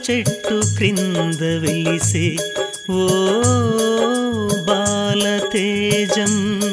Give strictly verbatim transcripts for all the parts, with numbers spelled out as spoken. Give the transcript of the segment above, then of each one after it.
చెట్టు క్రింద వెలిసే ఓ బాలతేజం.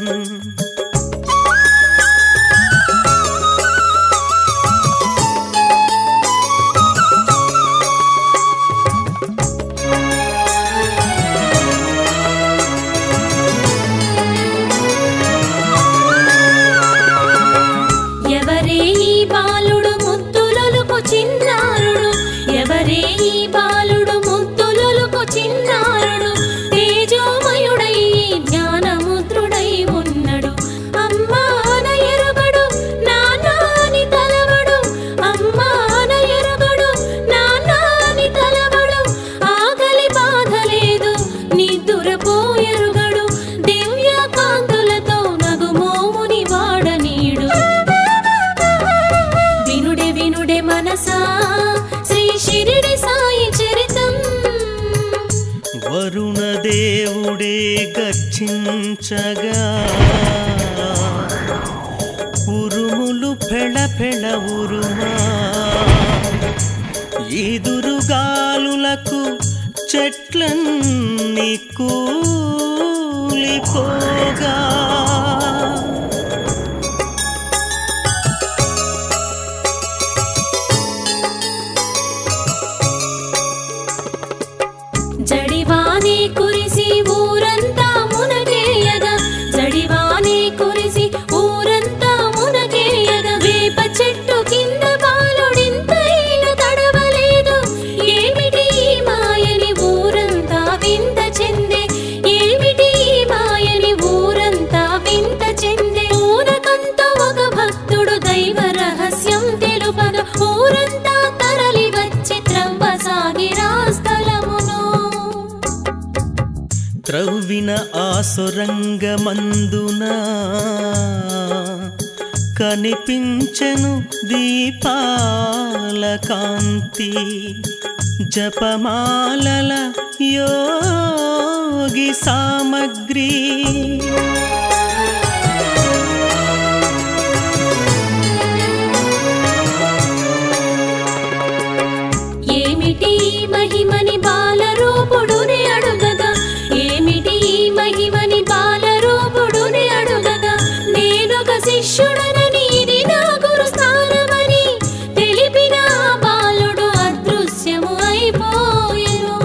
ఎవరే ఈ బాలుడు ముద్దులొలుకు చిన్నారుడు, ఎవరే ఈ బాలుడు ముద్దులొలుకు చిన్నారుడు, తేజోమయుడై జ్ఞానముద్రుడై ఉన్నడు. అమ్మా అన ఎరుగడు నాన్నా అని తలవడు, అమ్మా అన ఎరుగడు నాన్నా అని తలవడు. ఆకలి బాధ లేదు నిద్దురపో ఎరుగడు, దివ్య కాంతులతో నగుమోముని వాడనీడు. వినుడే వినుడే మనసా శ్రీ షిరిడి సాయి చరితం. వరుణదేవుడే గర్జించగా ఉరుములు ఫెళ ఫెళ ఉరుమా, ఈదురుగాలులకు చెట్లన్నీ కూలిపోగా, జడివానే కురిసి ఊరంతా మునకేయగా, జడివానే కురిసి ఊరంతా మునకేయగా, వేప చెట్టు కింద బాలుడింతైన తడవలేదు. ఏమిటి ఈ మాయని ఊరంతా వింత చెందే, ఏమిటి ఈ మాయని ఊరంతా వింత చెందే. ఊరకంతా ఒక భక్తుడు దైవ రహస్యం తెలుపగా, ఊరంతా తరలి వచ్చి త్రవ్వసాగిరా స్థలమును. త్రవ్విన ఆ సొరంగమందున కనిపించెను దీపాల కాంతి, జపమాలల యోగి సామగ్రి. ఏమిటి ఈ మహిమని బాలరూపుడుని అడుగగా, ఏమిటి ఈ మహిమని బాలరూపుడుని అడుగగా, నేనొక శిష్యుడనని ఇది నా గురు స్థానమని తెలిపిన ఆ బాలుడు అదృశ్యము అయిపోయెను.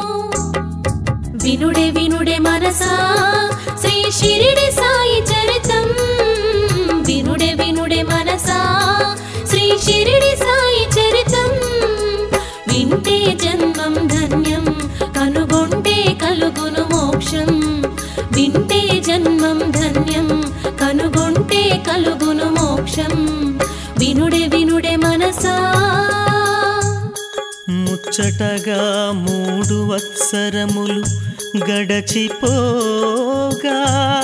వినుడే వినుడే మనసా శ్రీ షిరిడి సాయి చరితం. వినుడే వినుడే మనసా శ్రీ షిరిడి సాయి చరితం. వింటే జన్మం ధన్యం కనుగొంటే కలుగును మోక్షం, వింటే జన్మం ధన్యం కనుగొంటే కలుగును మోక్షం. వినుడే వినుడే మనసా. ముచ్చటగా మూడు వత్సరములు గడచిపోగా,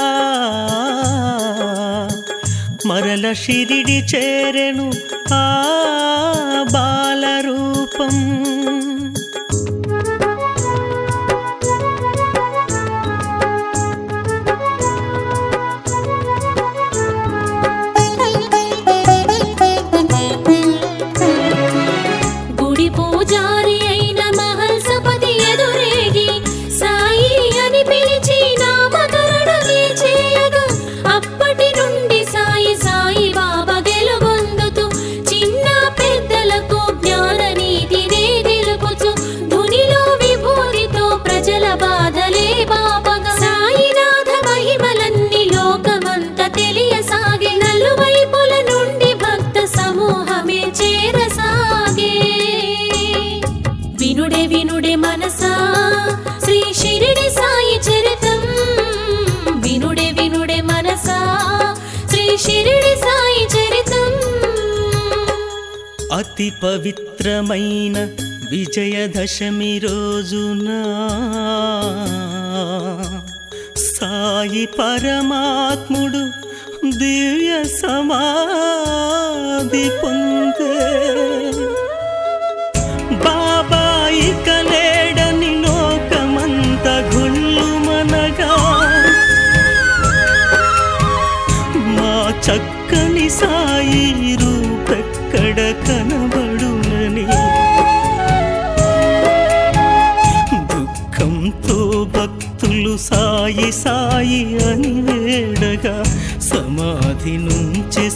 మరల షిరిడి చేరెను ఆ బాలరూపం. గుడి పూజారి అయిన మహల్సపతి ఎదురేగి సాయి అని పిలిచి నామకరణమే చేయగా, అప్పటి నుండి సాయి సాయి బాబా గెలుగొందుతూ చిన్న పెద్దలకు జ్ఞాన నీతినే తెలుపుచు, ధునిలో విభూతితో ప్రజల బాధలే బాబగా, సాయినాథ మహిమలన్నీ లోకమంత తెలియసాగే, నలువైపుల నుండి భక్త సమూహమే చేరసాగే. వినుడే వినుడే మనసా శ్రీ షిరిడి సాయి చరితం. వినుడే వినుడే మనసా శ్రీ షిరిడి సాయి చరితం. అతి పవిత్రమైన విజయదశమి రోజున సాయి పరమాత్ముడు దివ్య సమాధి పొందే. బాబా ఇక లేడని లోకమంత గుళ్ళుమనగా, మా చక్కని సాయి రూపెక్కడ కనబడునని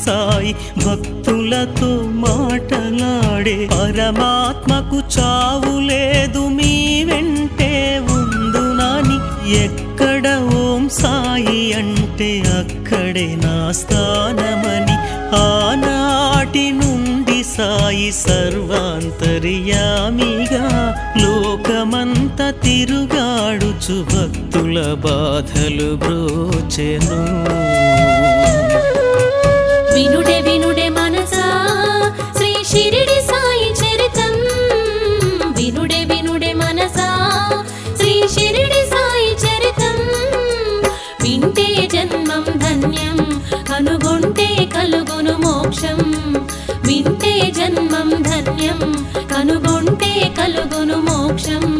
సాయి భక్తులతో మాటలాడే పరమాత్మకు చావు లేదు మీ వెంటే ఉందునని ఎక్కడ ఓం సాయి అంటే అక్కడే నా స్థానమని ఆనాటి నుండి సాయి సర్వాంతర్యామిగా లోకమంత తిరుగాడుచు భక్తుల బాధలు బ్రోచెను. వినుడే వినుడే మనసా శ్రీ షిరిడి సాయి చరితం, వినుడే వినుడే మనసా శ్రీ షిరిడి సాయి చరితం. వింటే జన్మం ధన్యం కనుగొంటే కలుగును మోక్షం, వింటే జన్మం ధన్యం కనుగొంటే కలుగును మోక్షం.